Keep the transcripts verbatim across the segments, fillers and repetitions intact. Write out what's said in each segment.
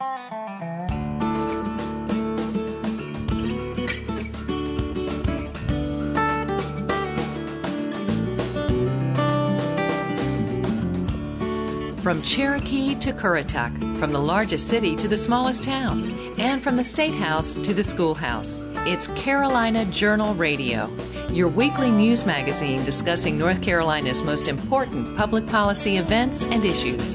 From Cherokee to Currituck, from the largest city to the smallest town, and from the State House to the schoolhouse, it's Carolina Journal Radio, your weekly news magazine discussing North Carolina's most important public policy events and issues.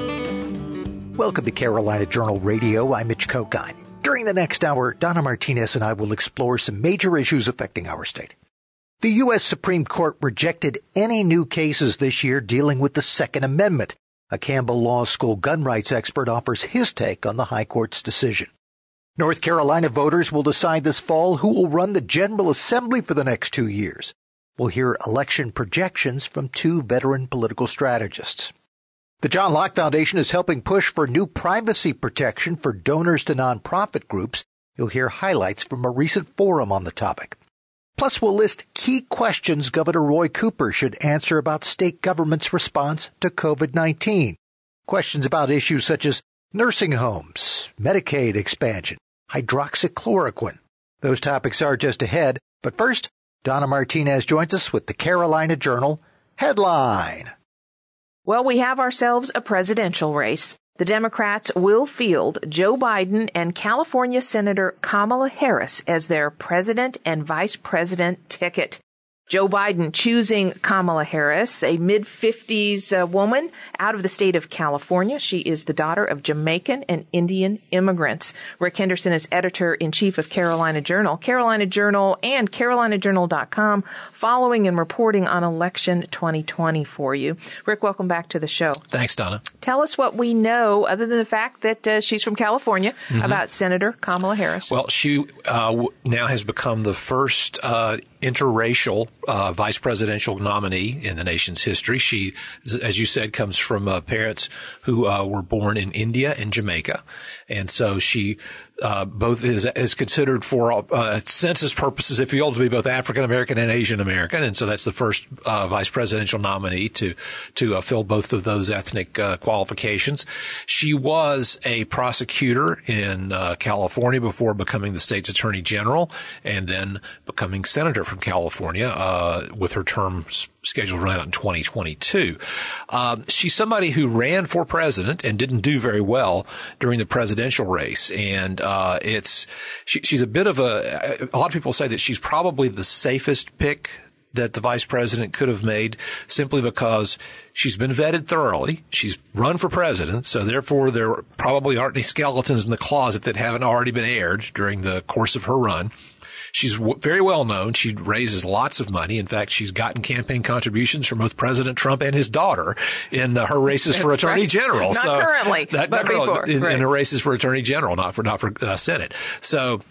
Welcome to Carolina Journal Radio. I'm Mitch Kokine. During the next hour, Donna Martinez and I will explore some major issues affecting our state. The U S Supreme Court rejected any new cases this year dealing with the Second Amendment. A Campbell Law School gun rights expert offers his take on the High Court's decision. North Carolina voters will decide this fall who will run the General Assembly for the next two years. We'll hear election projections from two veteran political strategists. The John Locke Foundation is helping push for new privacy protection for donors to nonprofit groups. You'll hear highlights from a recent forum on the topic. Plus, we'll list key questions Governor Roy Cooper should answer about state government's response to covid nineteen. Questions about issues such as nursing homes, Medicaid expansion, hydroxychloroquine. Those topics are just ahead. But first, Donna Martinez joins us with the Carolina Journal Headline. Well, we have ourselves a presidential race. The Democrats will field Joe Biden and California Senator Kamala Harris as their president and vice president ticket. Joe Biden choosing Kamala Harris, a mid-fifties uh, woman out of the state of California. She is the daughter of Jamaican and Indian immigrants. Rick Henderson is editor-in-chief of Carolina Journal, Carolina Journal, and carolina journal dot com, following and reporting on election twenty twenty for you. Rick, welcome back to the show. Thanks, Donna. Tell us what we know, other than the fact that uh, she's from California, mm-hmm. about Senator Kamala Harris. Well, she uh, w- now has become the first uh, interracial uh, vice presidential nominee in the nation's history. She, as you said, comes from uh, parents who uh, were born in India and Jamaica. And so she uh, both is, is considered for uh, census purposes, if you will, to be both African American and Asian American. And so that's the first uh, vice presidential nominee to to uh, fill both of those ethnic uh, qualifications. She was a prosecutor in uh, California before becoming the state's attorney general and then becoming senator from California uh, with her term scheduled to run out in twenty twenty-two. Um, she's somebody who ran for president and didn't do very well during the presidential race. And uh, it's she, she's a bit of a – a lot of people say that she's probably the safest pick that the vice president could have made simply because she's been vetted thoroughly. She's run for president, so therefore there probably aren't any skeletons in the closet that haven't already been aired during the course of her run. She's w- very well known. She raises lots of money. In fact, she's gotten campaign contributions from both President Trump and his daughter in uh, her races for That's attorney right. general. Not so, currently, that, but not currently, before. In, right. in her races for attorney general, not for not for uh, Senate. So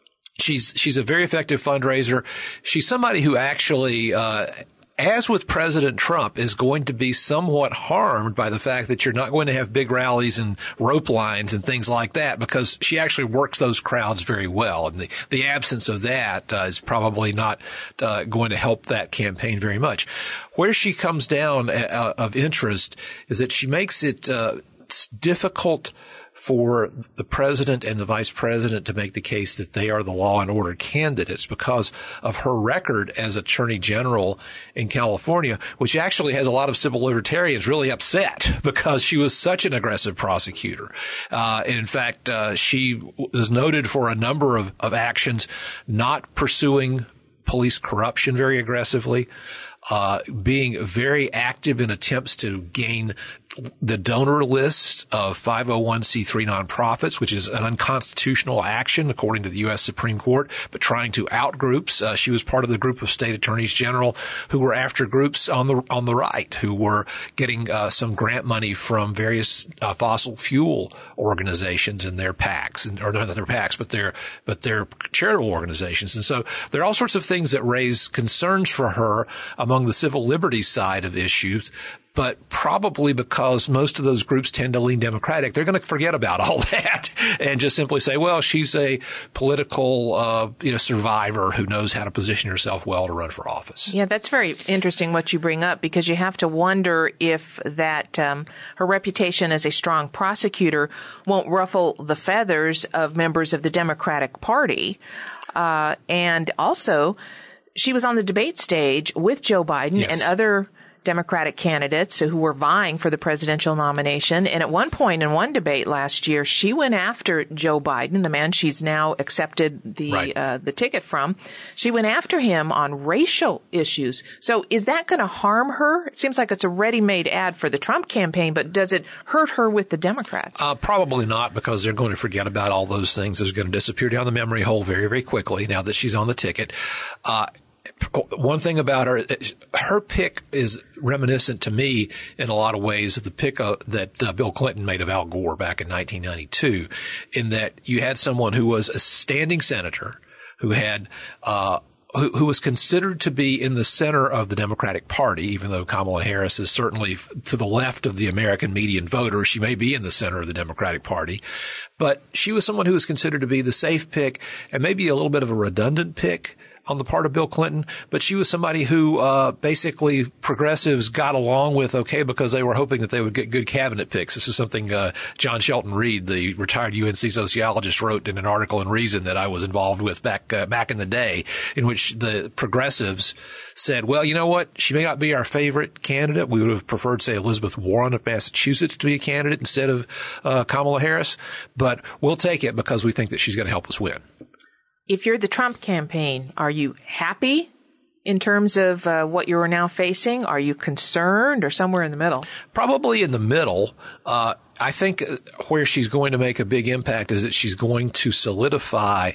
she's she's a very effective fundraiser. She's somebody who actually uh as with President Trump, is going to be somewhat harmed by the fact that you're not going to have big rallies and rope lines and things like that, because she actually works those crowds very well. And the, the absence of that uh, is probably not uh, going to help that campaign very much. Where she comes down uh, of interest is that she makes it uh, difficult for the president and the vice president to make the case that they are the law and order candidates because of her record as attorney general in California, which actually has a lot of civil libertarians really upset because she was such an aggressive prosecutor. Uh, and in fact, uh, she was noted for a number of, of actions, not pursuing police corruption very aggressively, uh, being very active in attempts to gain the donor list of five oh one c three nonprofits, which is an unconstitutional action according to the U S Supreme Court, but trying to out groups. Uh, she was part of the group of state attorneys general who were after groups on the on the right, who were getting uh, some grant money from various uh, fossil fuel organizations and their PACs, and, or not their PACs, but their but their charitable organizations. And so there are all sorts of things that raise concerns for her among the civil liberties side of issues, but probably because most of those groups tend to lean Democratic, they're going to forget about all that and just simply say, well, she's a political, uh, you know, survivor who knows how to position herself well to run for office. Yeah, that's very interesting what you bring up, because you have to wonder if that um, her reputation as a strong prosecutor won't ruffle the feathers of members of the Democratic Party. Uh, and also, she was on the debate stage with Joe Biden yes. and other Democratic candidates who were vying for the presidential nomination. And at one point in one debate last year, she went after Joe Biden, the man she's now accepted the right. uh, the ticket from. She went after him on racial issues. So is that going to harm her? It seems like it's a ready-made ad for the Trump campaign, but does it hurt her with the Democrats? Uh, probably not, because they're going to forget about all those things. They're going to disappear down the memory hole very, very quickly now that she's on the ticket. Uh, One thing about her, her pick is reminiscent to me in a lot of ways of the pick uh, that uh, Bill Clinton made of Al Gore back in nineteen ninety-two, in that you had someone who was a standing senator who had uh who, who was considered to be in the center of the Democratic Party, even though Kamala Harris is certainly to the left of the American median voter. She may be in the center of the Democratic Party, but she was someone who was considered to be the safe pick and maybe a little bit of a redundant pick on the part of Bill Clinton, but she was somebody who uh basically progressives got along with okay because they were hoping that they would get good cabinet picks. This is something uh John Shelton Reed, the retired U N C sociologist, wrote in an article in Reason that I was involved with back uh, back in the day, in which the progressives said, well, you know what, she may not be our favorite candidate. We would have preferred, say, Elizabeth Warren of Massachusetts to be a candidate instead of uh Kamala Harris, but we'll take it because we think that she's going to help us win. If you're the Trump campaign, are you happy in terms of uh, what you're now facing? Are you concerned, or somewhere in the middle? Probably in the middle. Uh, I think where she's going to make a big impact is that she's going to solidify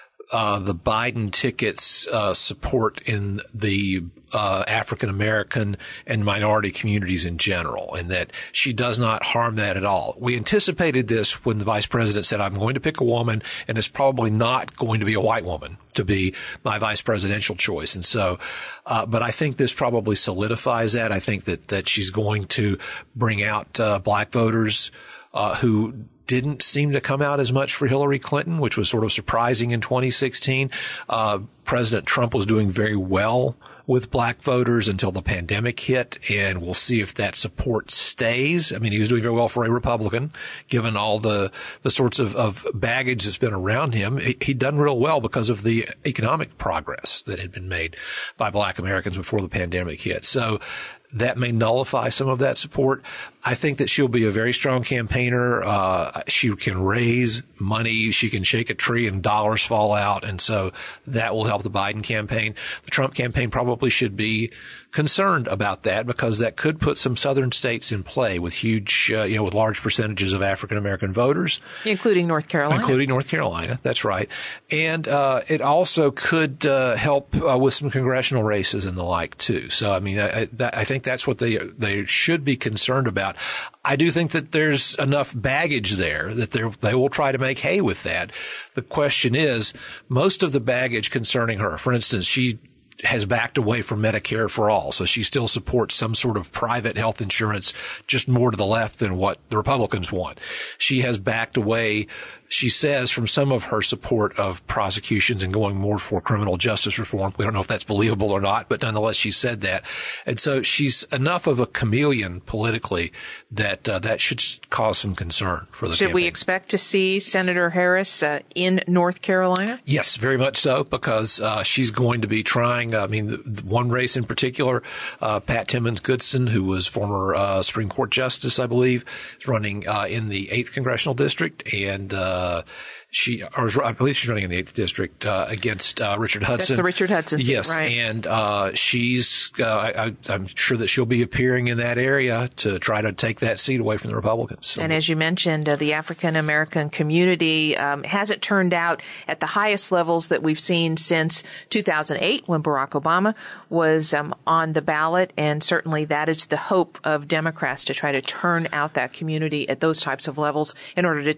uh, the Biden ticket's uh, support in the uh, African American and minority communities in general, and that she does not harm that at all. We anticipated this when the vice president said, I'm going to pick a woman, and it's probably not going to be a white woman to be my vice presidential choice. And so, uh, but I think this probably solidifies that. I think that, that she's going to bring out uh, black voters uh, who didn't seem to come out as much for Hillary Clinton, which was sort of surprising in twenty sixteen. Uh, President Trump was doing very well with black voters until the pandemic hit, and we'll see if that support stays. I mean, he was doing very well for a Republican, given all the the sorts of, of baggage that's been around him. He, he'd done real well because of the economic progress that had been made by black Americans before the pandemic hit. So that may nullify some of that support. I think that she'll be a very strong campaigner. Uh, she can raise money. She can shake a tree and dollars fall out. And so that will help the Biden campaign. The Trump campaign probably should be concerned about that, because that could put some southern states in play with huge, uh, you know, with large percentages of African American voters. Including North Carolina. Including North Carolina. That's right. And, uh, it also could, uh, help, uh, with some congressional races and the like too. So, I mean, I, I, I think that's what they, they should be concerned about. I do think that there's enough baggage there that they they will try to make hay with that. The question is, most of the baggage concerning her, for instance, she has backed away from Medicare for all. So she still supports some sort of private health insurance, just more to the left than what the Republicans want. She has backed away, she says, from some of her support of prosecutions and going more for criminal justice reform. We don't know if that's believable or not, but nonetheless, she said that. And so she's enough of a chameleon politically that uh, that should cause some concern for the Should campaign. we expect to see Senator Harris uh, in North Carolina? Yes, very much so, because uh, she's going to be trying, uh, I mean, the, the one race in particular, uh, Pat Timmons Goodson, who was former uh, Supreme Court Justice, I believe, is running uh, in the eighth Congressional District, and uh, she, or I believe she's running in the eighth District uh, against uh, Richard Hudson. That's the Richard Hudson seat, yes, right. And uh, she's, uh, I, I'm sure that she'll be appearing in that area to try to take that seat away from the Republicans. So, and as you mentioned, uh, the African American community um, hasn't turned out at the highest levels that we've seen since two thousand eight, when Barack Obama was um, on the ballot, and certainly that is the hope of Democrats, to try to turn out that community at those types of levels in order to take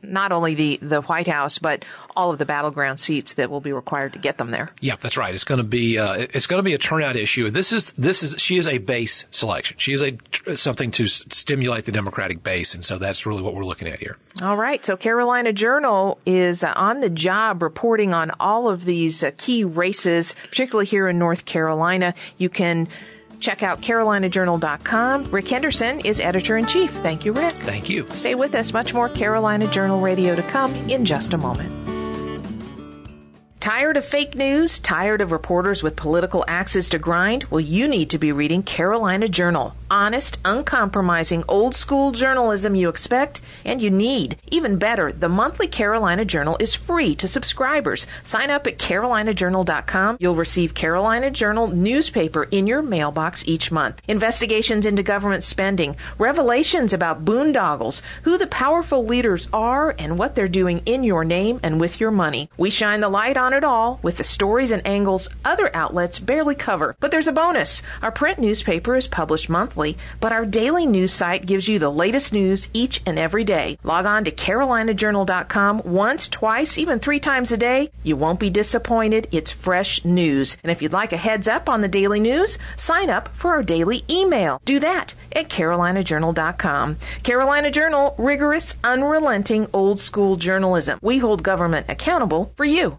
not only the, the White House, but all of the battleground seats that will be required to get them there. Yeah, that's right. It's going to be uh, it's going to be a turnout issue. This is this is she is a base selection. She is a something to s- stimulate the Democratic base, and so that's really what we're looking at here. All right. So Carolina Journal is uh, on the job reporting on all of these uh, key races, particularly here in North Carolina. You can check out carolina journal dot com. Rick Henderson is editor-in-chief. Thank you, Rick. Thank you. Stay with us. Much more Carolina Journal Radio to come in just a moment. Tired of fake news? Tired of reporters with political axes to grind? Well, you need to be reading Carolina Journal. Honest, uncompromising, old-school journalism you expect and you need. Even better, the monthly Carolina Journal is free to subscribers. Sign up at carolina journal dot com. You'll receive Carolina Journal newspaper in your mailbox each month. Investigations into government spending, revelations about boondoggles, who the powerful leaders are, and what they're doing in your name and with your money. We shine the light on it all with the stories and angles other outlets barely cover. But there's a bonus. Our print newspaper is published monthly, but our daily news site gives you the latest news each and every day. Log on to carolina journal dot com once, twice, even three times a day. You won't be disappointed. It's fresh news. And if you'd like a heads up on the daily news, sign up for our daily email. Do that at carolina journal dot com. Carolina Journal, rigorous, unrelenting, old-school journalism. We hold government accountable for you.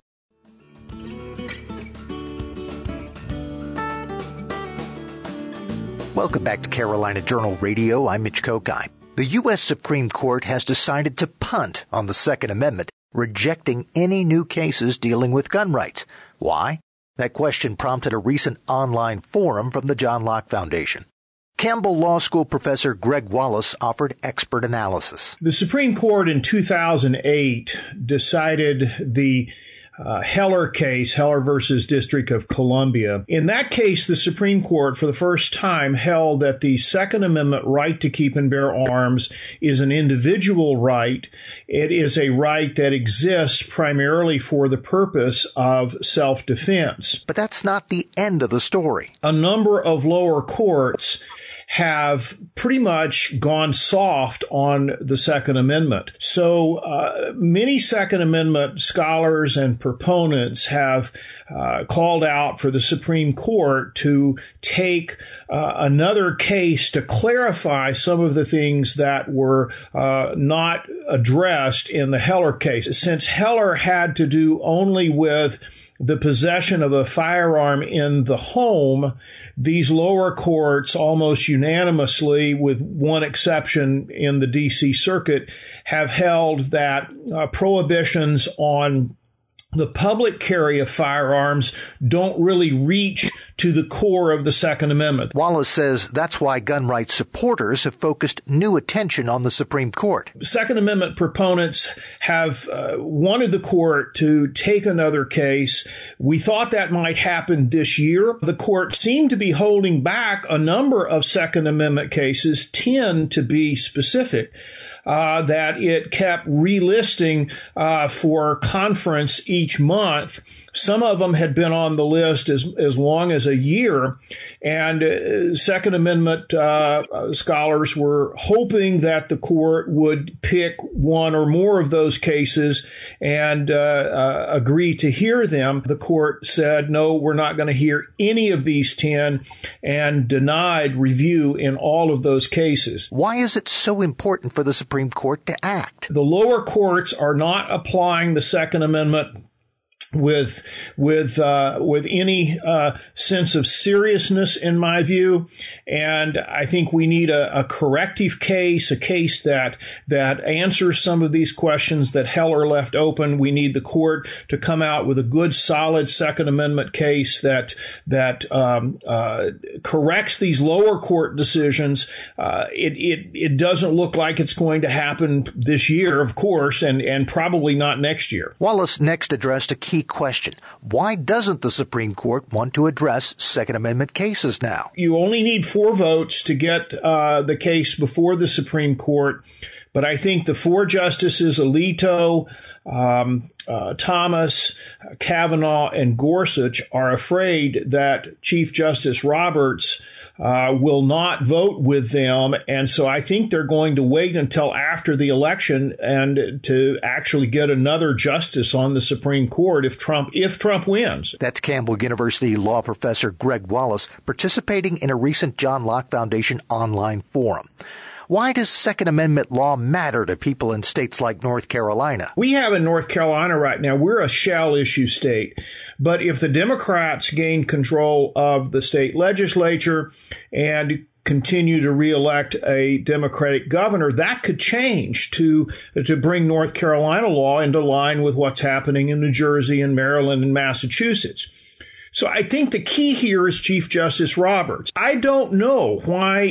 Welcome back to Carolina Journal Radio. I'm Mitch Kokine. The U S Supreme Court has decided to punt on the Second Amendment, rejecting any new cases dealing with gun rights. Why? That question prompted a recent online forum from the John Locke Foundation. Campbell Law School professor Greg Wallace offered expert analysis. The Supreme Court in two thousand eight decided the Uh, Heller case, Heller versus District of Columbia. In that case, the Supreme Court, for the first time, held that the Second Amendment right to keep and bear arms is an individual right. It is a right that exists primarily for the purpose of self-defense. But that's not the end of the story. A number of lower courts have pretty much gone soft on the Second Amendment. So uh, many Second Amendment scholars and proponents have uh, called out for the Supreme Court to take uh, another case to clarify some of the things that were uh, not addressed in the Heller case. Since Heller had to do only with the possession of a firearm in the home, these lower courts almost unanimously, with one exception in the D C Circuit, have held that uh, prohibitions on the public carry of firearms don't really reach to the core of the Second Amendment. Wallace says that's why gun rights supporters have focused new attention on the Supreme Court. Second Amendment proponents have uh, wanted the court to take another case. We thought that might happen this year. The court seemed to be holding back a number of Second Amendment cases, ten to be specific. Uh, that it kept relisting uh, for conference each month. Some of them had been on the list as as long as a year, and uh, Second Amendment uh, scholars were hoping that the court would pick one or more of those cases and uh, uh, agree to hear them. The court said, no, we're not going to hear any of these ten, and denied review in all of those cases. Why is it so important for the Supreme Court to act? The lower courts are not applying the Second Amendment with with uh, with any uh, sense of seriousness, in my view, and I think we need a, a corrective case, a case that that answers some of these questions that Heller left open. We need the court to come out with a good, solid Second Amendment case that that um, uh, corrects these lower court decisions. Uh, it it it doesn't look like it's going to happen this year, of course, and and probably not next year. Wallace next addressed a key question. Why doesn't the Supreme Court want to address Second Amendment cases now? You only need four votes to get uh, the case before the Supreme Court. But I think the four justices, Alito, um, uh, Thomas, Kavanaugh, and Gorsuch, are afraid that Chief Justice Roberts uh, will not vote with them. And so I think they're going to wait until after the election and to actually get another justice on the Supreme Court if Trump, if Trump wins. That's Campbell University law professor Greg Wallace participating in a recent John Locke Foundation online forum. Why does Second Amendment law matter to people in states like North Carolina? We have in North Carolina right now, we're a shall issue state. But if the Democrats gain control of the state legislature and continue to reelect a Democratic governor, that could change to to bring North Carolina law into line with what's happening in New Jersey and Maryland and Massachusetts. So I think the key here is Chief Justice Roberts. I don't know why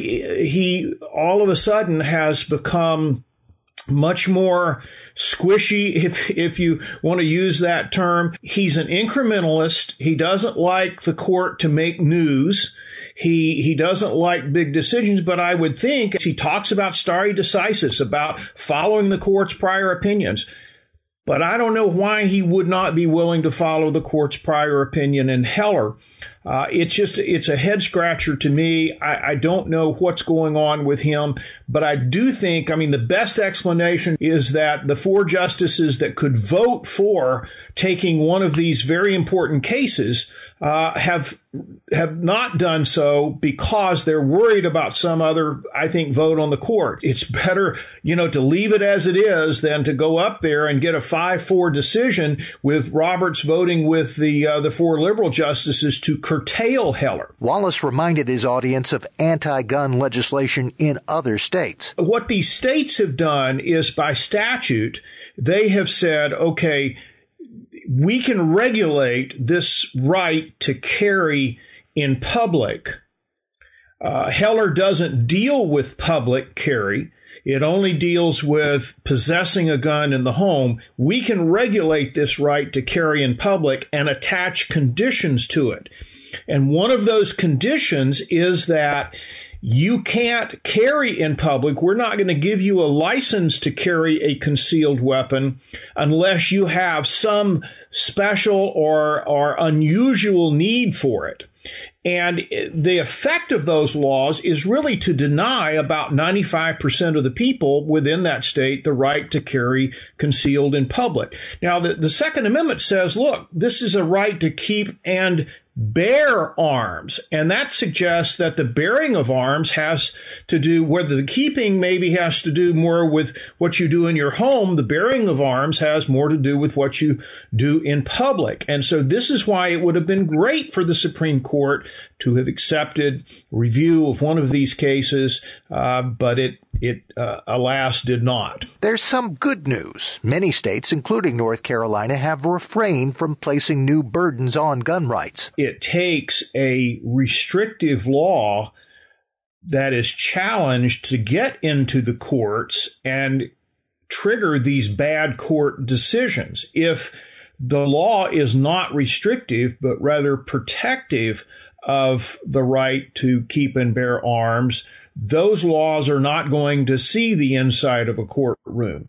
he all of a sudden has become much more squishy, if if you want to use that term. He's an incrementalist. He doesn't like the court to make news. He he doesn't like big decisions, but I would think he talks about stare decisis, about following the court's prior opinions. But I don't know why he would not be willing to follow the court's prior opinion in Heller. Uh, it's just, it's a head scratcher to me. I, I don't know what's going on with him, but I do think, I mean, the best explanation is that the four justices that could vote for taking one of these very important cases uh, have have not done so because they're worried about some other, I think, vote on the court. It's better, you know, to leave it as it is than to go up there and get a five four decision with Roberts voting with the uh, the four liberal justices to curtail Heller. Wallace reminded his audience of anti-gun legislation in other states. What these states have done is by statute, they have said, okay, we can regulate this right to carry in public. Uh, Heller doesn't deal with public carry. It only deals with possessing a gun in the home. We can regulate this right to carry in public and attach conditions to it. And one of those conditions is that you can't carry in public. We're not going to give you a license to carry a concealed weapon unless you have some special or, or unusual need for it. And the effect of those laws is really to deny about ninety-five percent of the people within that state the right to carry concealed in public. Now, the, the Second Amendment says, look, this is a right to keep and bear arms. And that suggests that the bearing of arms has to do, whether the keeping maybe has to do more with what you do in your home, the bearing of arms has more to do with what you do in public. And so this is why it would have been great for the Supreme Court to have accepted review of one of these cases, uh, but it It, uh, alas, did not. There's some good news. Many states, including North Carolina, have refrained from placing new burdens on gun rights. It takes a restrictive law that is challenged to get into the courts and trigger these bad court decisions. If the law is not restrictive, but rather protective of the right to keep and bear arms, those laws are not going to see the inside of a courtroom.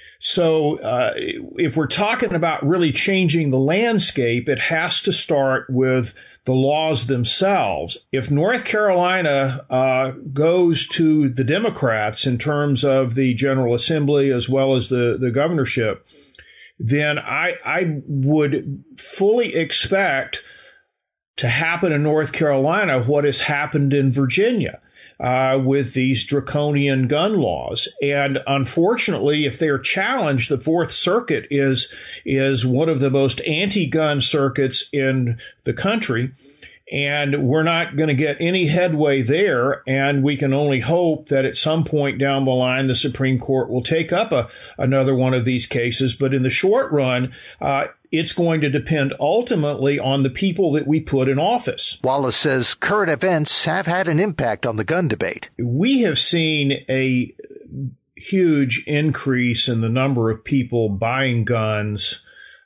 So uh, if we're talking about really changing the landscape, it has to start with the laws themselves. If North Carolina uh, goes to the Democrats in terms of the General Assembly as well as the, the governorship, then I, I would fully expect to happen in North Carolina what has happened in Virginia. Uh, with these draconian gun laws. And unfortunately, if they are challenged, the Fourth Circuit is is one of the most anti-gun circuits in the country. And we're not going to get any headway there. And we can only hope that at some point down the line, the Supreme Court will take up a, another one of these cases. But in the short run, uh, it's going to depend ultimately on the people that we put in office. Wallace says current events have had an impact on the gun debate. We have seen a huge increase in the number of people buying guns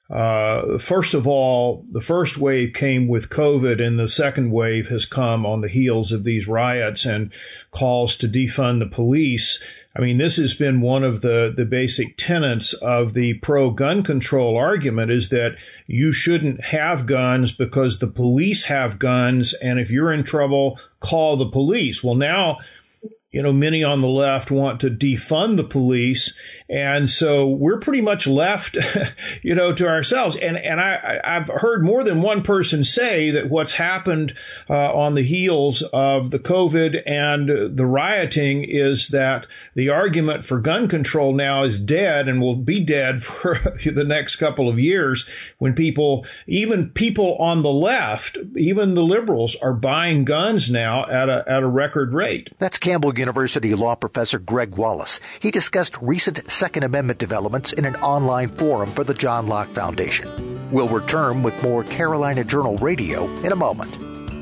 Uh, first of all, the first wave came with COVID, and the second wave has come on the heels of these riots and calls to defund the police. I mean, this has been one of the, the basic tenets of the pro-gun control argument, is that you shouldn't have guns because the police have guns, and if you're in trouble, call the police. Well, now, you know, many on the left want to defund the police. And so we're pretty much left, you know, to ourselves. And and I, I've heard more than one person say that what's happened uh, on the heels of the COVID and the rioting is that the argument for gun control now is dead and will be dead for the next couple of years, when people, even people on the left, even the liberals, are buying guns now at a at a record rate. That's Campbell University law professor Greg Wallace. He discussed recent Second Amendment developments in an online forum for the John Locke Foundation. We'll return with more Carolina Journal Radio in a moment.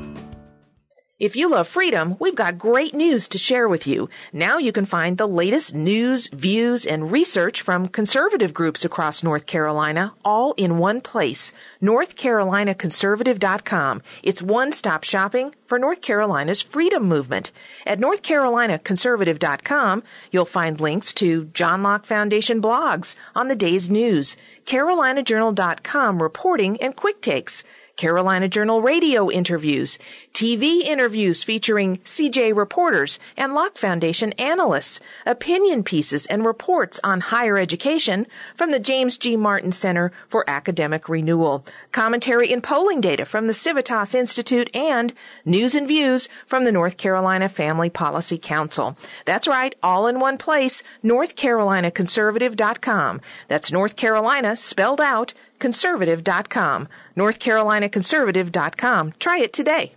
If you love freedom, we've got great news to share with you. Now you can find the latest news, views, and research from conservative groups across North Carolina, all in one place. North Carolina Conservative dot com. It's one-stop shopping for North Carolina's freedom movement. At North Carolina Conservative dot com, you'll find links to John Locke Foundation blogs on the day's news, Carolina Journal dot com reporting and quick takes, Carolina Journal radio interviews, T V interviews featuring C J reporters and Locke Foundation analysts, opinion pieces and reports on higher education from the James G. Martin Center for Academic Renewal, commentary and polling data from the Civitas Institute, and news and views from the North Carolina Family Policy Council. That's right, all in one place, North Carolina Conservative dot com. That's North Carolina spelled out, Conservative dot com. North Carolina Conservative dot com. Try it today.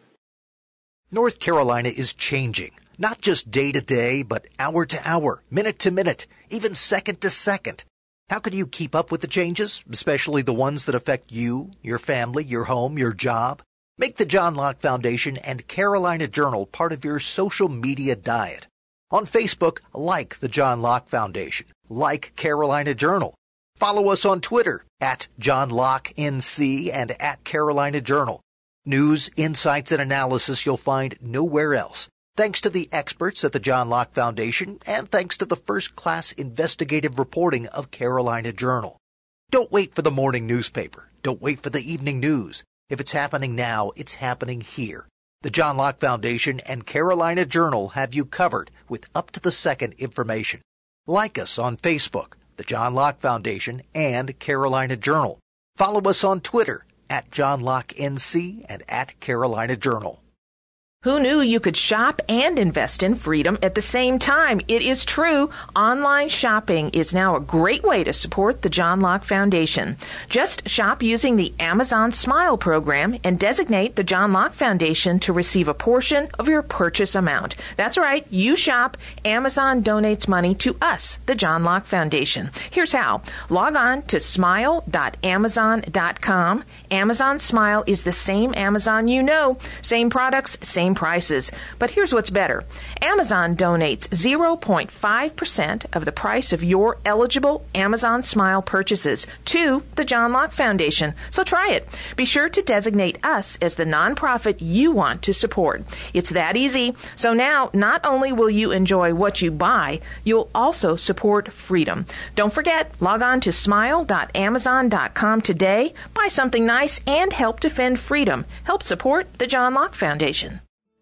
North Carolina is changing, not just day to day, but hour to hour, minute to minute, even second to second. How can you keep up with the changes, especially the ones that affect you, your family, your home, your job? Make the John Locke Foundation and Carolina Journal part of your social media diet. On Facebook, like the John Locke Foundation, like Carolina Journal. Follow us on Twitter at John Locke N C and at Carolina Journal. News, insights, and analysis you'll find nowhere else. Thanks to the experts at the John Locke Foundation, and thanks to the first-class investigative reporting of Carolina Journal. Don't wait for the morning newspaper. Don't wait for the evening news. If it's happening now, it's happening here. The John Locke Foundation and Carolina Journal have you covered with up-to-the-second information. Like us on Facebook, the John Locke Foundation and Carolina Journal. Follow us on Twitter at John Locke N C and at Carolina Journal. Who knew you could shop and invest in freedom at the same time? It is true. Online shopping is now a great way to support the John Locke Foundation. Just shop using the Amazon Smile program and designate the John Locke Foundation to receive a portion of your purchase amount. That's right. You shop. Amazon donates money to us, the John Locke Foundation. Here's how. Log on to smile dot amazon dot com. Amazon Smile is the same Amazon you know. Same products, same prices. But here's what's better. Amazon donates zero point five percent of the price of your eligible Amazon Smile purchases to the John Locke Foundation. So try it. Be sure to designate us as the nonprofit you want to support. It's that easy. So now, not only will you enjoy what you buy, you'll also support freedom. Don't forget, log on to smile dot amazon dot com today, buy something nice, and help defend freedom. Help support the John Locke Foundation.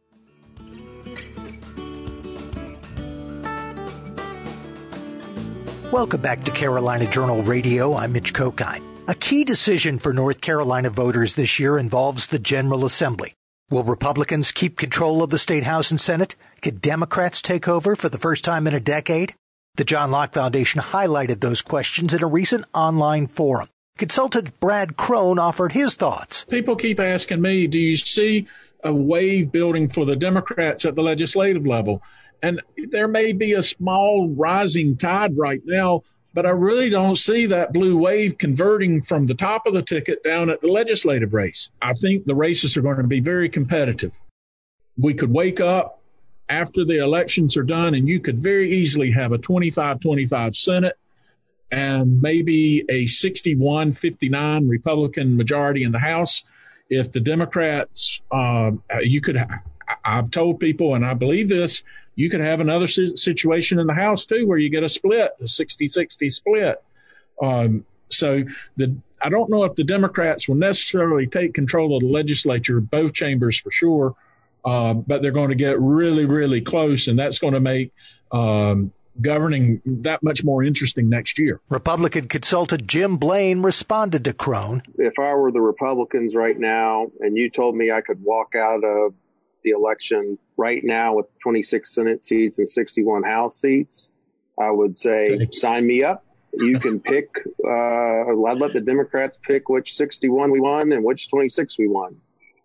Welcome back to Carolina Journal Radio. I'm Mitch Kokine. A key decision for North Carolina voters this year involves the General Assembly. Will Republicans keep control of the State House and Senate? Could Democrats take over for the first time in a decade? The John Locke Foundation highlighted those questions in a recent online forum. Consultant Brad Crone offered his thoughts. People keep asking me, do you see a wave building for the Democrats at the legislative level? And there may be a small rising tide right now, but I really don't see that blue wave converting from the top of the ticket down at the legislative race. I think the races are going to be very competitive. We could wake up after the elections are done, and you could very easily have a twenty-five twenty-five Senate and maybe a sixty-one fifty-nine Republican majority in the House. If the Democrats, uh, you could, I've told people, and I believe this, you could have another situation in the House too, where you get a split, a sixty sixty split. Um, so the, I don't know if the Democrats will necessarily take control of the legislature, both chambers for sure, uh, but they're going to get really, really close, and that's going to make um, governing that much more interesting next year. Republican consultant Jim Blaine responded to Crone. If I were the Republicans right now and you told me I could walk out of the election right now with twenty-six Senate seats and sixty-one House seats, I would say, okay, sign me up. You can pick, uh, I'd let the Democrats pick which sixty-one we won and which twenty-six we won.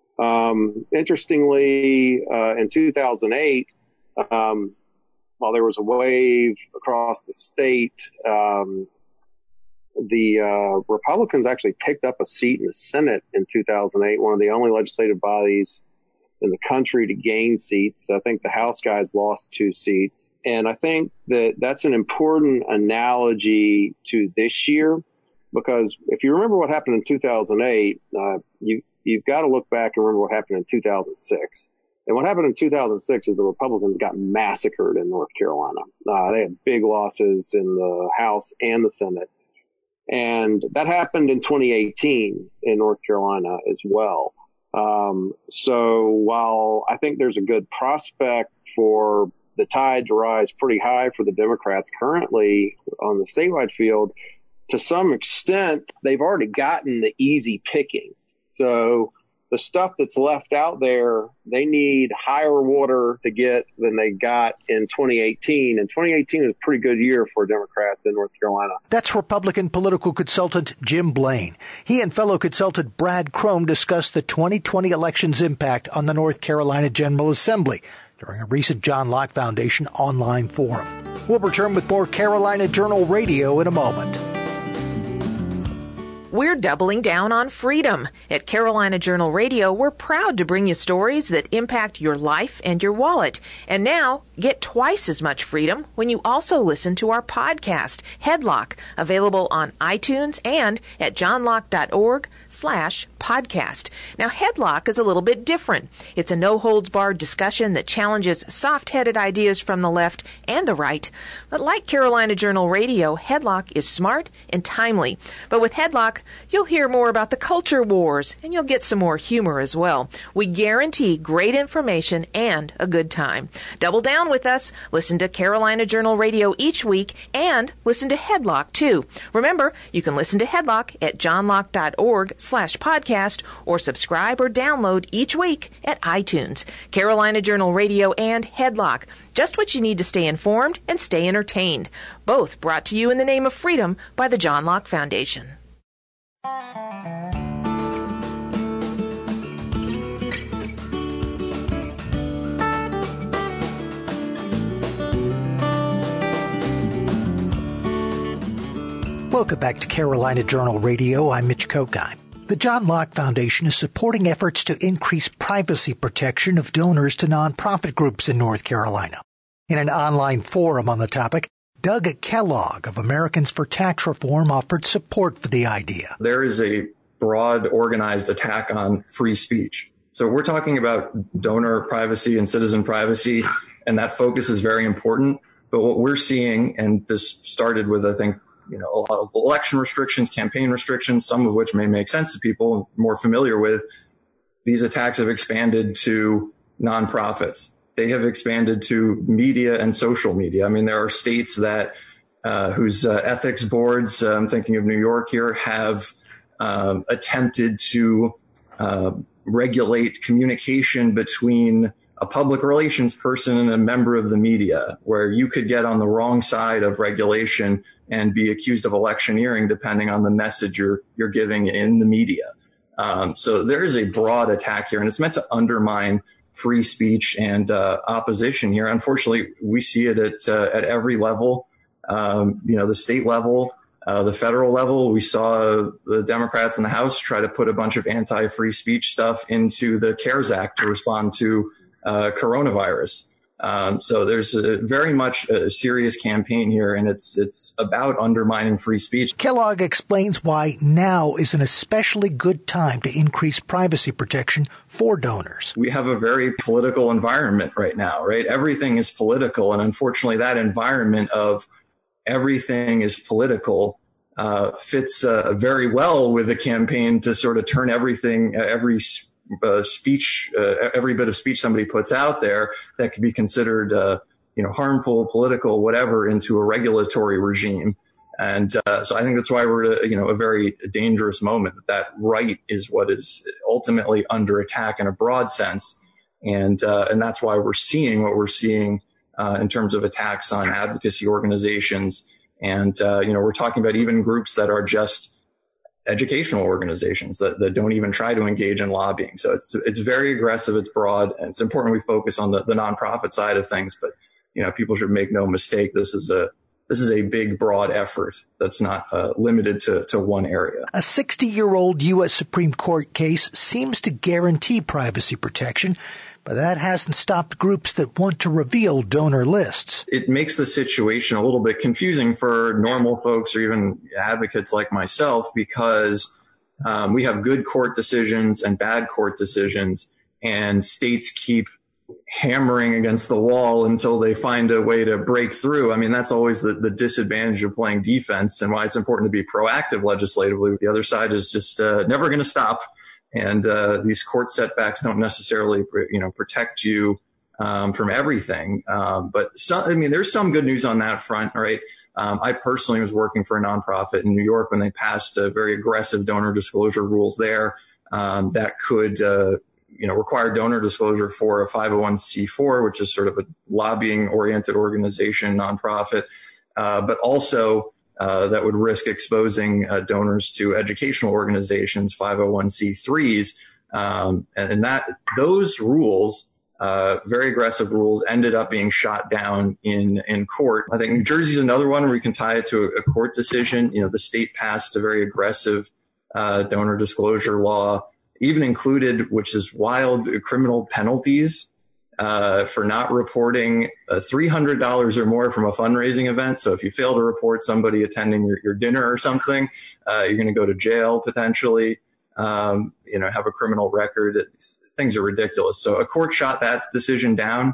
Um, interestingly, uh, in two thousand eight, um, while there was a wave across the state, um, the uh, Republicans actually picked up a seat in the Senate in two thousand eight, one of the only legislative bodies in the country to gain seats. I think the House guys lost two seats. And I think that that's an important analogy to this year, because if you remember what happened in two thousand eight, uh, you, you've got to look back and remember what happened in two thousand six. And what happened in two thousand six is the Republicans got massacred in North Carolina. Uh, they had big losses in the House and the Senate. And that happened in twenty eighteen in North Carolina as well. Um, so while I think there's a good prospect for the tide to rise pretty high for the Democrats currently on the statewide field, to some extent, they've already gotten the easy pickings. So the stuff that's left out there, they need higher water to get than they got in twenty eighteen. And twenty eighteen was a pretty good year for Democrats in North Carolina. That's Republican political consultant Jim Blaine. He and fellow consultant Brad Crone discussed the twenty twenty election's impact on the North Carolina General Assembly during a recent John Locke Foundation online forum. We'll return with more Carolina Journal Radio in a moment. We're doubling down on freedom. At Carolina Journal Radio, we're proud to bring you stories that impact your life and your wallet. And now, get twice as much freedom when you also listen to our podcast, Headlock, available on iTunes and at johnlocke.org slash podcast. Now, Headlock is a little bit different. It's a no-holds-barred discussion that challenges soft-headed ideas from the left and the right. But like Carolina Journal Radio, Headlock is smart and timely. But with Headlock, you'll hear more about the culture wars, and you'll get some more humor as well. We guarantee great information and a good time. Double down with us. Listen to Carolina Journal Radio each week, and listen to Headlock, too. Remember, you can listen to Headlock at johnlocke.org slash podcast, or subscribe or download each week at iTunes. Carolina Journal Radio and Headlock. Just what you need to stay informed and stay entertained. Both brought to you in the name of freedom by the John Locke Foundation. Welcome back to Carolina Journal Radio. I'm Mitch Kokine. The John Locke Foundation is supporting efforts to increase privacy protection of donors to nonprofit groups in North Carolina. In an online forum on the topic, Doug Kellogg of Americans for Tax Reform offered support for the idea. There is a broad, organized attack on free speech. So we're talking about donor privacy and citizen privacy, and that focus is very important. But what we're seeing, and this started with, I think, you know, a lot of election restrictions, campaign restrictions, some of which may make sense to people more familiar with, these attacks have expanded to nonprofits. They have expanded to media and social media. I mean, there are states that uh, whose uh, ethics boards, uh, I'm thinking of New York here, have um, attempted to uh, regulate communication between a public relations person and a member of the media, where you could get on the wrong side of regulation and be accused of electioneering depending on the message you're, you're giving in the media. Um, so there is a broad attack here, and it's meant to undermine free speech and uh, opposition here. Unfortunately, we see it at uh, at every level. Um, you know, the state level, uh, the federal level. We saw the Democrats in the House try to put a bunch of anti-free speech stuff into the CARES Act to respond to uh, coronavirus. Um, so there's a, very much a serious campaign here, and it's it's about undermining free speech. Kellogg explains why now is an especially good time to increase privacy protection for donors. We have a very political environment right now, right? Everything is political, and unfortunately that environment of everything is political uh, fits uh, very well with the campaign to sort of turn everything, uh, every Uh, speech, uh, every bit of speech somebody puts out there that could be considered, uh, you know, harmful, political, whatever, into a regulatory regime. And uh, so I think that's why we're at a, you know, a very dangerous moment. That that right is what is ultimately under attack in a broad sense. And uh, and that's why we're seeing what we're seeing uh, in terms of attacks on advocacy organizations. And, uh, you know, we're talking about even groups that are just educational organizations that, that don't even try to engage in lobbying. So it's it's very aggressive, it's broad, and it's important we focus on the, the nonprofit side of things. But, you know, people should make no mistake, this is a this is a big, broad effort that's not uh, limited to, to one area. A sixty-year-old U S Supreme Court case seems to guarantee privacy protection, but that hasn't stopped groups that want to reveal donor lists. It makes the situation a little bit confusing for normal folks or even advocates like myself, because um, we have good court decisions and bad court decisions, and states keep hammering against the wall until they find a way to break through. I mean, that's always the, the disadvantage of playing defense, and why it's important to be proactive legislatively. The other side is just uh, never going to stop. And uh, these court setbacks don't necessarily, you know, protect you um, from everything. Um, but some, I mean, there's some good news on that front, right? Um, I personally was working for a nonprofit in New York when they passed uh, very aggressive donor disclosure rules there um, that could, uh, you know, require donor disclosure for a five oh one c four, which is sort of a lobbying-oriented organization, nonprofit, uh, but also Uh, that would risk exposing uh, donors to educational organizations, five oh one c threes, um, and, and that those rules, uh, very aggressive rules, ended up being shot down in in court. I think New Jersey's another one where we can tie it to a, a court decision. You know, the state passed a very aggressive uh, donor disclosure law, even included, which is wild, criminal penalties Uh, for not reporting uh, three hundred dollars or more from a fundraising event. So if you fail to report somebody attending your, your dinner or something, uh, you're going to go to jail potentially, um, you know, have a criminal record. It's, things are ridiculous. So a court shot that decision down.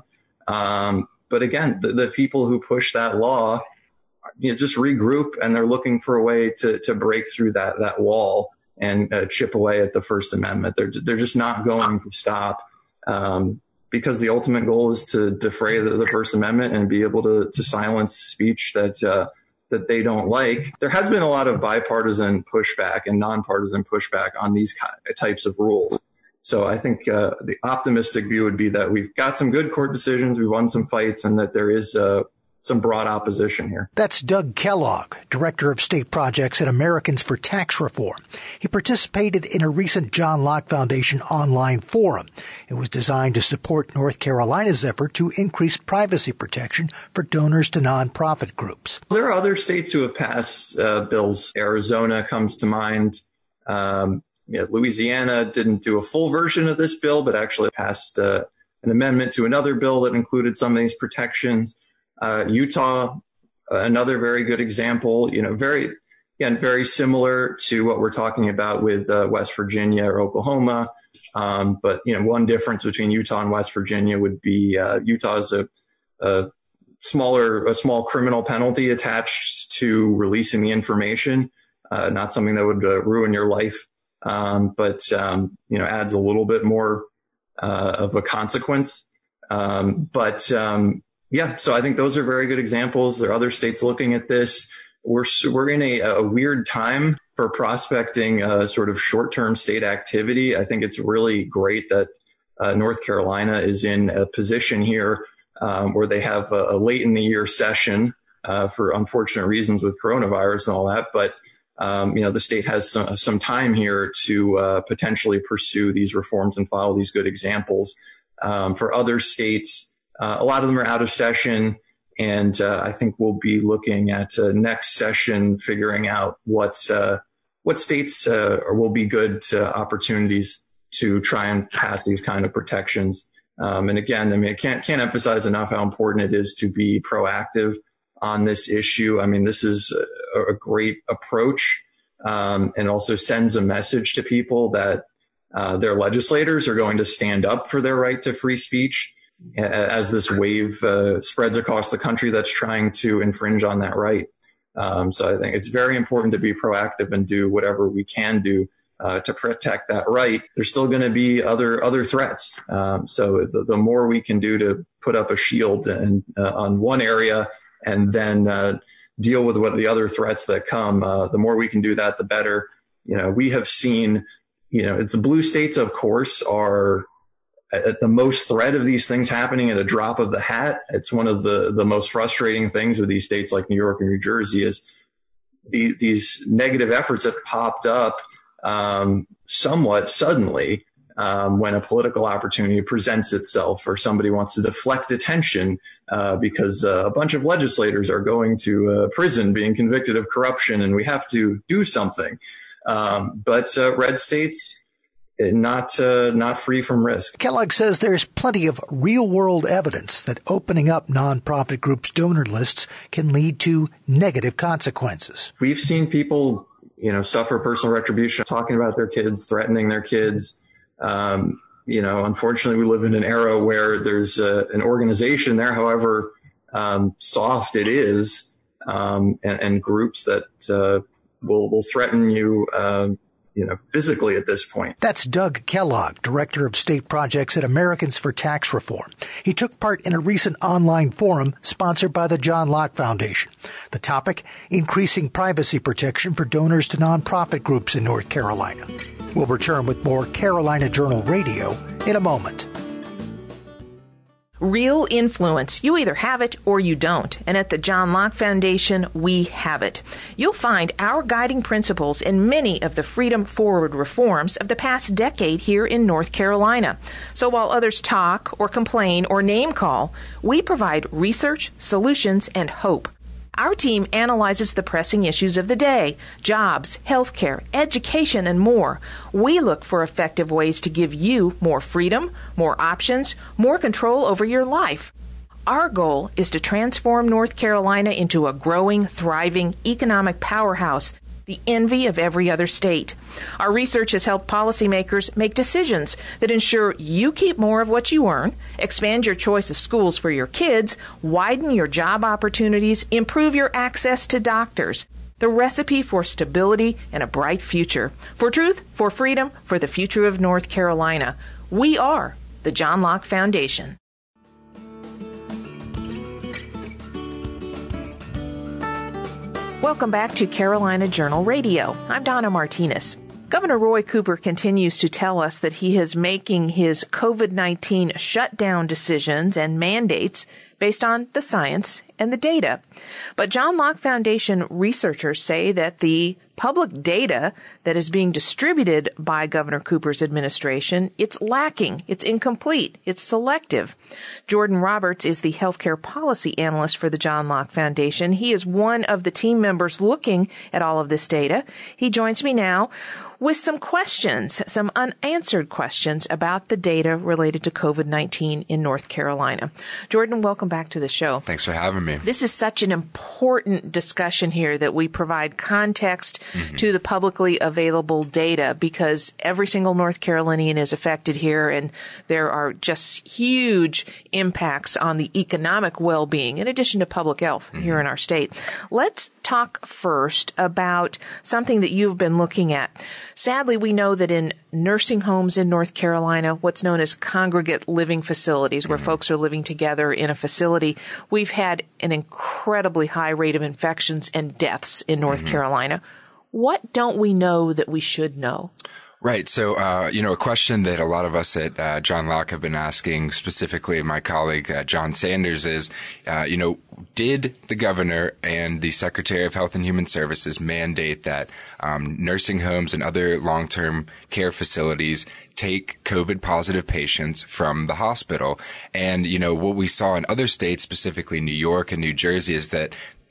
Um, but again, the, the people who push that law, you know, just regroup, and they're looking for a way to, to break through that, that wall and uh, chip away at the First Amendment. They're, they're just not going to stop. Um, because the ultimate goal is to defray the, the First Amendment and be able to, to silence speech that uh, that they don't like. There has been a lot of bipartisan pushback and nonpartisan pushback on these types of rules. So I think uh, the optimistic view would be that we've got some good court decisions, we've won some fights, and that there is uh, some broad opposition here. That's Doug Kellogg, Director of State Projects at Americans for Tax Reform. He participated in a recent John Locke Foundation online forum. It was designed to support North Carolina's effort to increase privacy protection for donors to nonprofit groups. There are other states who have passed uh, bills. Arizona comes to mind. Um, you know, Louisiana didn't do a full version of this bill, but actually passed uh, an amendment to another bill that included some of these protections. Uh, Utah, another very good example, you know, very, again, very similar to what we're talking about with uh, West Virginia or Oklahoma. Um, but, you know, one difference between Utah and West Virginia would be uh, Utah is a, a smaller, a small criminal penalty attached to releasing the information, uh, not something that would uh, ruin your life, um, but, um, you know, adds a little bit more uh, of a consequence. Um, but, um, Yeah, so I think those are very good examples. There are other states looking at this. We're we're in a, a weird time for prospecting uh, sort of short-term state activity. I think it's really great that uh, North Carolina is in a position here um, where they have a, a late-in-the-year session uh, for unfortunate reasons with coronavirus and all that. But um, you know, the state has some, some time here to uh, potentially pursue these reforms and follow these good examples. Um, for other states, Uh, a lot of them are out of session, and uh, I think we'll be looking at uh, next session, figuring out what uh, what states uh, will be good uh, opportunities to try and pass these kind of protections. Um, and again, I mean, I can't, can't emphasize enough how important it is to be proactive on this issue. I mean, this is a, a great approach, um, and also sends a message to people that uh, their legislators are going to stand up for their right to free speech as this wave uh, spreads across the country that's trying to infringe on that right. Um, so I think it's very important to be proactive and do whatever we can do uh, to protect that right. There's still going to be other other threats. Um, so the, the more we can do to put up a shield and, uh, on one area and then uh, deal with what the other threats that come, uh, the more we can do that, the better. You know, we have seen, you know, it's the blue states, of course, are at the most threat of these things happening at a drop of the hat. It's one of the, the most frustrating things with these states like New York and New Jersey is the, these negative efforts have popped up um, somewhat suddenly um, when a political opportunity presents itself or somebody wants to deflect attention uh, because uh, a bunch of legislators are going to uh, prison being convicted of corruption and we have to do something. Um, but uh, red states, not uh, not free from risk. Kellogg says there's plenty of real-world evidence that opening up nonprofit groups' donor lists can lead to negative consequences. We've seen people, you know, suffer personal retribution, talking about their kids, threatening their kids. Um, you know, unfortunately, we live in an era where there's uh, an organization there, however um, soft it is, um, and, and groups that uh, will will threaten you. Uh, you know, physically at this point. That's Doug Kellogg, Director of State Projects at Americans for Tax Reform. He took part in a recent online forum sponsored by the John Locke Foundation. The topic, increasing privacy protection for donors to nonprofit groups in North Carolina. We'll return with more Carolina Journal Radio in a moment. Real influence. You either have it or you don't. And at the John Locke Foundation, we have it. You'll find our guiding principles in many of the Freedom Forward reforms of the past decade here in North Carolina. So while others talk or complain or name call, we provide research, solutions, and hope. Our team analyzes the pressing issues of the day, jobs, healthcare, education, and more. We look for effective ways to give you more freedom, more options, more control over your life. Our goal is to transform North Carolina into a growing, thriving economic powerhouse, the envy of every other state. Our research has helped policymakers make decisions that ensure you keep more of what you earn, expand your choice of schools for your kids, widen your job opportunities, improve your access to doctors. The recipe for stability and a bright future. For truth, for freedom, for the future of North Carolina. We are the John Locke Foundation. Welcome back to Carolina Journal Radio. I'm Donna Martinez. Governor Roy Cooper continues to tell us that he is making his COVID nineteen shutdown decisions and mandates based on the science and the data. But John Locke Foundation researchers say that the public data that is being distributed by Governor Cooper's administration, it's lacking, it's incomplete, it's selective. Jordan Roberts is the healthcare policy analyst for the John Locke Foundation. He is one of the team members looking at all of this data. He joins me now with some questions, some unanswered questions about the data related to COVID nineteen in North Carolina. Jordan, welcome back to the show. Thanks for having me. This is such an important discussion here that we provide context mm-hmm. to the publicly available data because every single North Carolinian is affected here and there are just huge impacts on the economic well-being in addition to public health mm-hmm. here in our state. Let's talk first about something that you've been looking at. Sadly, we know that in nursing homes in North Carolina, what's known as congregate living facilities, where mm-hmm. folks are living together in a facility, we've had an incredibly high rate of infections and deaths in North mm-hmm. Carolina. What don't we know that we should know? Right. So, uh, you know, a question that a lot of us at uh, John Locke have been asking, specifically my colleague uh, John Sanders, is, uh, you know, did the governor and the Secretary of Health and Human Services mandate that um, nursing homes and other long-term care facilities take COVID positive patients from the hospital? And, you know, what we saw in other states, specifically New York and New Jersey, is that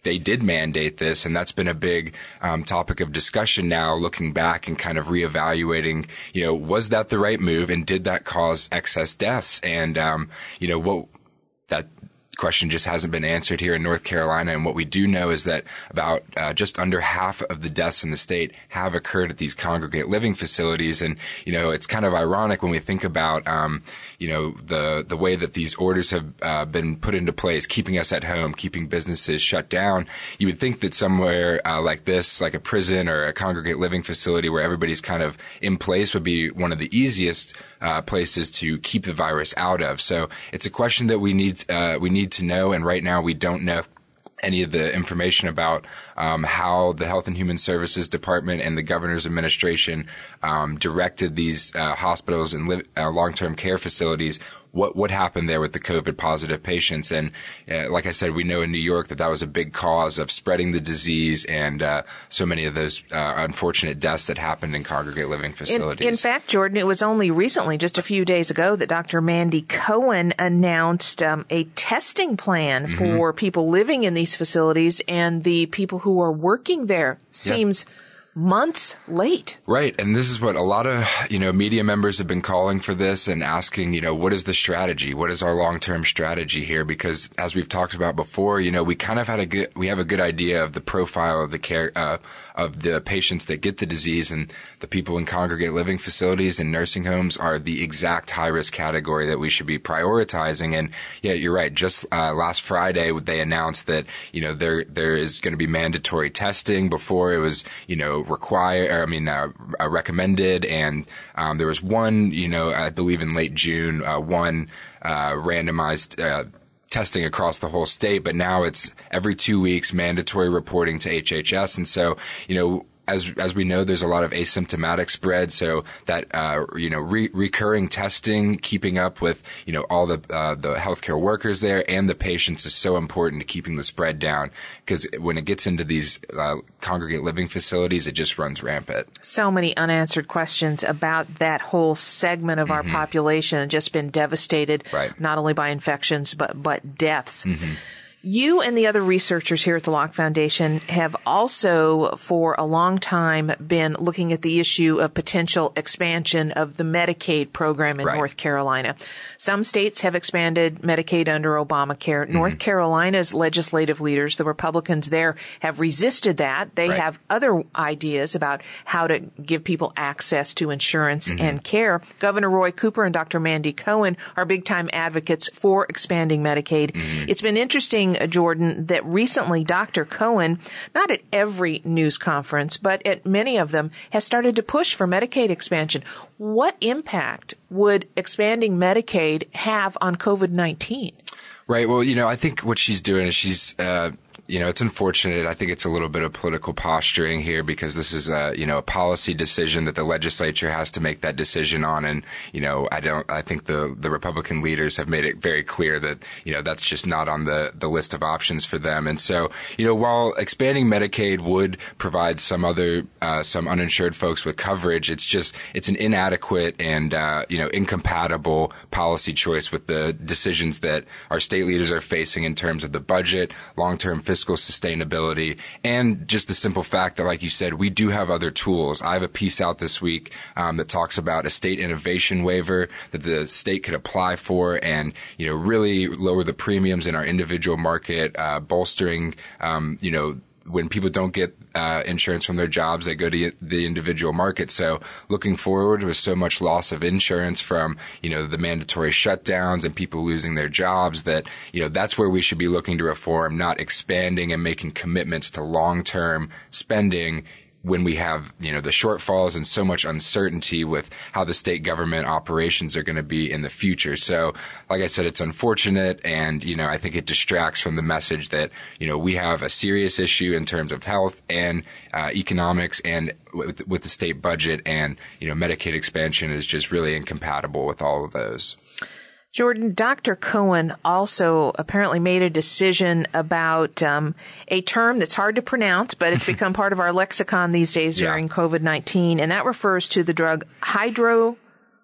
they did mandate this, and that's been a big um, topic of discussion now, looking back and kind of reevaluating, you know, was that the right move, and did that cause excess deaths? And, um, you know, what that question just hasn't been answered here in North Carolina. And what we do know is that about uh, just under half of the deaths in the state have occurred at these congregate living facilities. And, you know, it's kind of ironic when we think about, um, you know, the, the way that these orders have uh, been put into place, keeping us at home, keeping businesses shut down. You would think that somewhere uh, like this, like a prison or a congregate living facility where everybody's kind of in place, would be one of the easiest uh, places to keep the virus out of. So it's a question that we need, uh, we need to know. And right now we don't know any of the information about um, how the Health and Human Services Department and the governor's administration um, directed these uh, hospitals and li- uh, long-term care facilities. What what happened there with the COVID positive patients? And uh, like I said, we know in New York that that was a big cause of spreading the disease, and uh, so many of those uh, unfortunate deaths that happened in congregate living facilities. In, in fact, Jordan, it was only recently, just a few days ago, that Doctor Mandy Cohen announced um, a testing plan mm-hmm. for people living in these facilities, and the people who are working there. Seems yeah. months late. Right. And this is what a lot of, you know, media members have been calling for this and asking, you know, what is the strategy? What is our long-term strategy here? Because as we've talked about before, you know, we kind of had a good, we have a good idea of the profile of the care, uh, of the patients that get the disease, and the people in congregate living facilities and nursing homes are the exact high-risk category that we should be prioritizing. And yeah, you're right. Just uh, last Friday, they announced that, you know, there there is going to be mandatory testing. Before it was, you know, require, or I mean, uh, uh, recommended. And um, there was one, you know, I believe in late June, uh, one uh, randomized uh testing across the whole state, but now it's every two weeks mandatory reporting to H H S. And so, you know, as as we know, there's a lot of asymptomatic spread. So that uh, you know, re- recurring testing, keeping up with, you know, all the uh, the healthcare workers there and the patients is so important to keeping the spread down. Because when it gets into these uh, congregate living facilities, it just runs rampant. So many unanswered questions about that whole segment of mm-hmm. our population, just been devastated, right. not only by infections but but deaths. Mm-hmm. You and the other researchers here at the Locke Foundation have also, for a long time, been looking at the issue of potential expansion of the Medicaid program in right. North Carolina. Some states have expanded Medicaid under Obamacare. Mm-hmm. North Carolina's legislative leaders, the Republicans there, have resisted that. They right. have other ideas about how to give people access to insurance mm-hmm. and care. Governor Roy Cooper and Doctor Mandy Cohen are big-time advocates for expanding Medicaid. Mm-hmm. It's been interesting, Jordan, that recently Doctor Cohen, not at every news conference, but at many of them, has started to push for Medicaid expansion. What impact would expanding Medicaid have on COVID nineteen? Right. Well, you know, I think what she's doing is she's, uh, you know, it's unfortunate. I think it's a little bit of political posturing here, because this is a, you know, a policy decision that the legislature has to make that decision on. And, you know, I don't, I think the, the Republican leaders have made it very clear that, you know, that's just not on the, the list of options for them. And so, you know, while expanding Medicaid would provide some other, uh, some uninsured folks with coverage, it's just, it's an inadequate and, uh, you know, incompatible policy choice with the decisions that our state leaders are facing in terms of the budget, long-term fiscal fiscal sustainability, and just the simple fact that, like you said, we do have other tools. I have a piece out this week um, that talks about a state innovation waiver that the state could apply for, and, you know, really lower the premiums in our individual market, uh, bolstering, um, you know, when people don't get uh, insurance from their jobs, they go to the individual market. So looking forward, with so much loss of insurance from, you know, the mandatory shutdowns and people losing their jobs, that, you know, that's where we should be looking to reform, not expanding and making commitments to long-term spending when we have, you know, the shortfalls and so much uncertainty with how the state government operations are going to be in the future. So, like I said, it's unfortunate, and, you know, I think it distracts from the message that, you know, we have a serious issue in terms of health and uh, economics and with, with the state budget, and, you know, Medicaid expansion is just really incompatible with all of those. Jordan, Doctor Cohen also apparently made a decision about um, a term that's hard to pronounce, but it's become part of our lexicon these days during yeah. COVID nineteen, and that refers to the drug hydro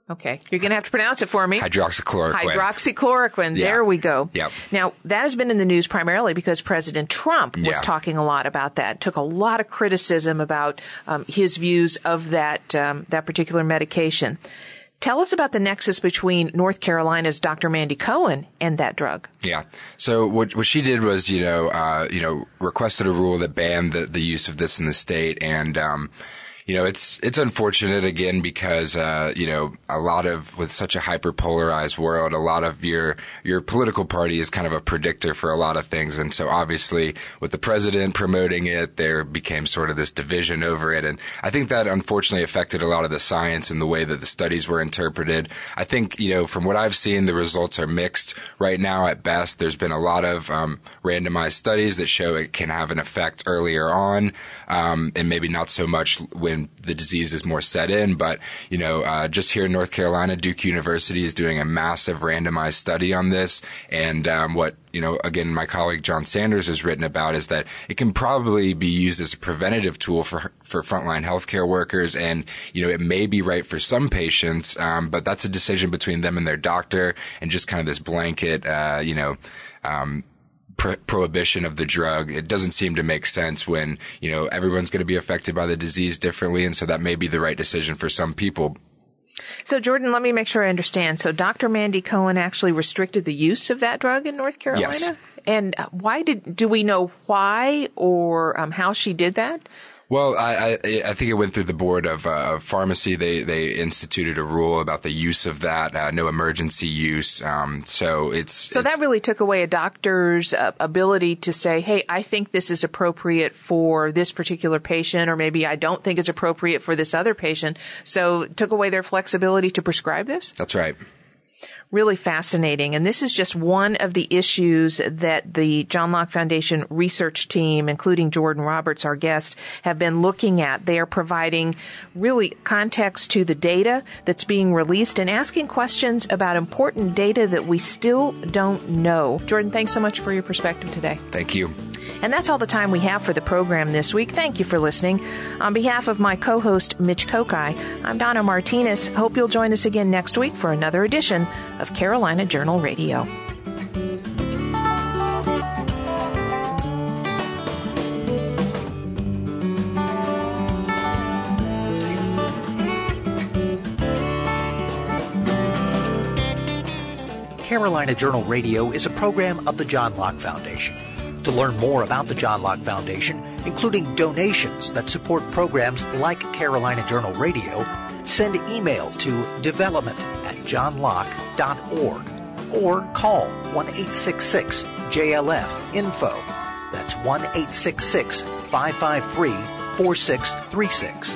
Okay. You're going to have to pronounce it for me. Hydroxychloroquine. Hydroxychloroquine. Yeah. There we go. Yep. Now, that has been in the news primarily because President Trump was Yeah. talking a lot about that, took a lot of criticism about um, his views of that um, that particular medication. Tell us about the nexus between North Carolina's Doctor Mandy Cohen and that drug. Yeah. So what what she did was, you know, uh, you know, requested a rule that banned the, the use of this in the state, and um, you know, it's it's unfortunate again because uh, you know, a lot of with such a hyper-polarized world, a lot of your your political party is kind of a predictor for a lot of things, and so obviously with the president promoting it, there became sort of this division over it, and I think that unfortunately affected a lot of the science and the way that the studies were interpreted. I think, you know, from what I've seen, the results are mixed right now at best. There's been a lot of um, randomized studies that show it can have an effect earlier on, um, and maybe not so much when the disease is more set in. But, you know, uh, just here in North Carolina, Duke University is doing a massive randomized study on this. And um, what, you know, again, my colleague John Sanders has written about is that it can probably be used as a preventative tool for for frontline healthcare workers. And, you know, it may be right for some patients, um, but that's a decision between them and their doctor, and just kind of this blanket, uh, you know, um, Pro- prohibition of the drug. It doesn't seem to make sense when, you know, everyone's going to be affected by the disease differently. And so that may be the right decision for some people. So, Jordan, let me make sure I understand. So Doctor Mandy Cohen actually restricted the use of that drug in North Carolina? Yes. And why did, do we know why or um, how she did that? Well, I, I, I think it went through the board of, uh, of pharmacy. They, they instituted a rule about the use of that, uh, no emergency use. Um, so it's, so it's, that really took away a doctor's uh, ability to say, hey, I think this is appropriate for this particular patient, or maybe I don't think it's appropriate for this other patient. So it took away their flexibility to prescribe this? That's right. Really fascinating. And this is just one of the issues that the John Locke Foundation research team, including Jordan Roberts, our guest, have been looking at. They are providing really context to the data that's being released and asking questions about important data that we still don't know. Jordan, thanks so much for your perspective today. Thank you. And that's all the time we have for the program this week. Thank you for listening. On behalf of my co-host, Mitch Kokai, I'm Donna Martinez. Hope you'll join us again next week for another edition of Carolina Journal Radio. Carolina Journal Radio is a program of the John Locke Foundation. To learn more about the John Locke Foundation, including donations that support programs like Carolina Journal Radio, send email to development at john locke dot org or call one eight six six J L F info. That's one eight six six, five five three, four six three six.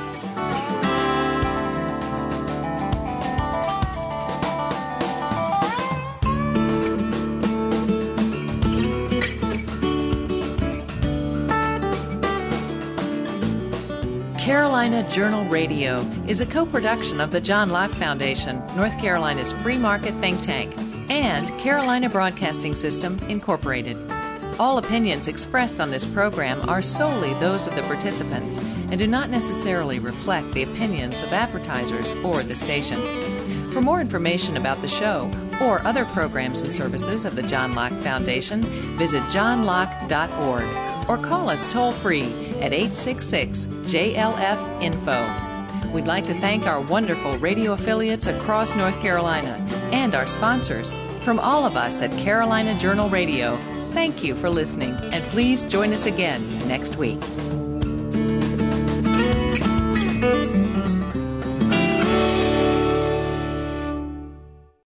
Carolina Journal Radio is a co-production of the John Locke Foundation, North Carolina's free market think tank, and Carolina Broadcasting System, Incorporated. All opinions expressed on this program are solely those of the participants and do not necessarily reflect the opinions of advertisers or the station. For more information about the show or other programs and services of the John Locke Foundation, visit john locke dot org or call us toll-free at eight six six J L F info. We'd like to thank our wonderful radio affiliates across North Carolina and our sponsors. From all of us at Carolina Journal Radio, thank you for listening, and please join us again next week.